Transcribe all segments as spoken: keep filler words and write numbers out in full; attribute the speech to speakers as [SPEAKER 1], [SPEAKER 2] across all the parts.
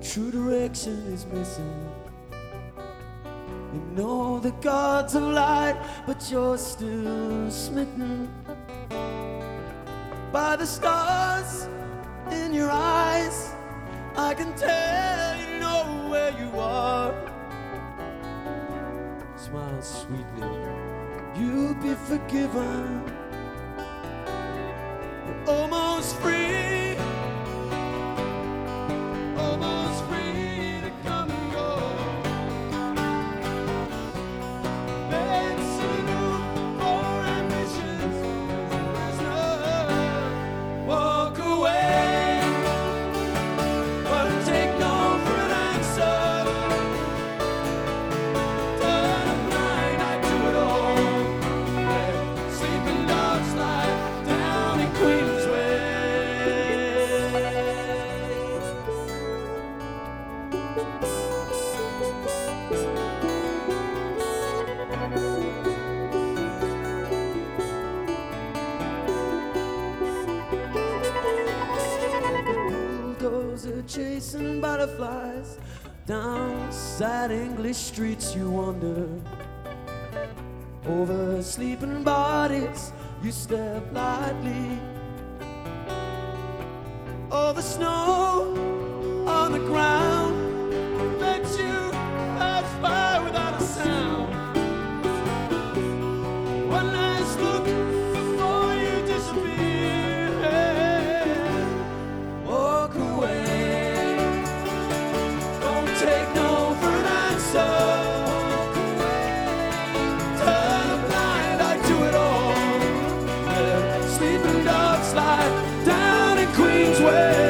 [SPEAKER 1] true direction is missing. You know the gods of light, but you're still smitten by the stars in your eyes. I can tell you know where you are. Smile sweetly, you'll be forgiven. You're almost free, almost free to come and go. Let's see room for ambitions. Prisoner, walk away, but take no for an answer. Turn a blind eye to it all. Let sleeping dogs lie down in Queensway. Bulldozer chasing butterflies down sad English streets. You wander over sleeping bodies. You step lightly over snow on the ground. Let you pass by without a sound. One last look before you disappear. Walk away, don't take no for an answer. Turn a blind eye to it all. Let sleeping dogs lie down in Queensway.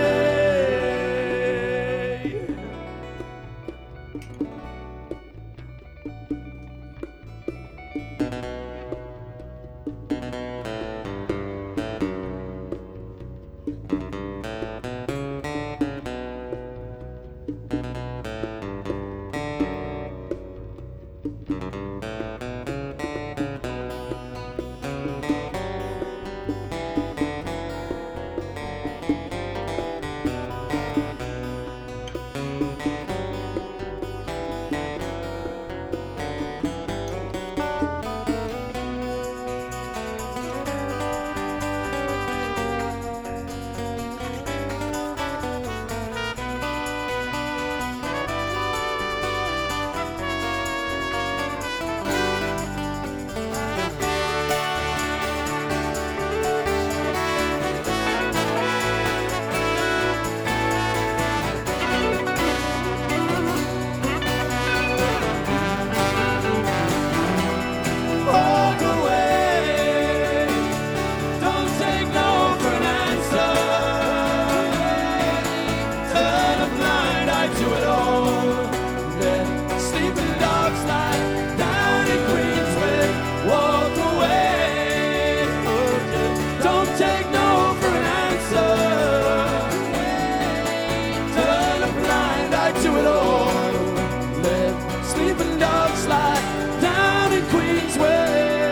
[SPEAKER 1] Walk away, don't take no for an answer. Turn a blind eye to it all. Let sleeping dogs lie down in Queensway. Walk away, don't take no for an answer. Turn a blind eye to it all. Let sleeping dogs lie down in Queensway.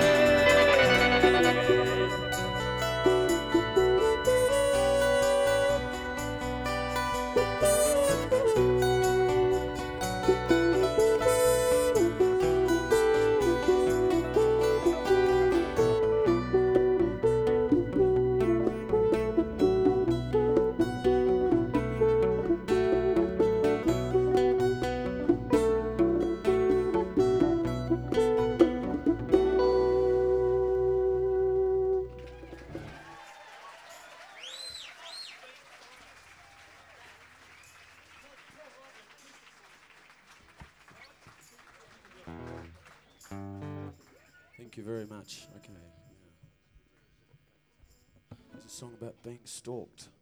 [SPEAKER 1] Thank you very much. Okay. Yeah. It's a song about being stalked.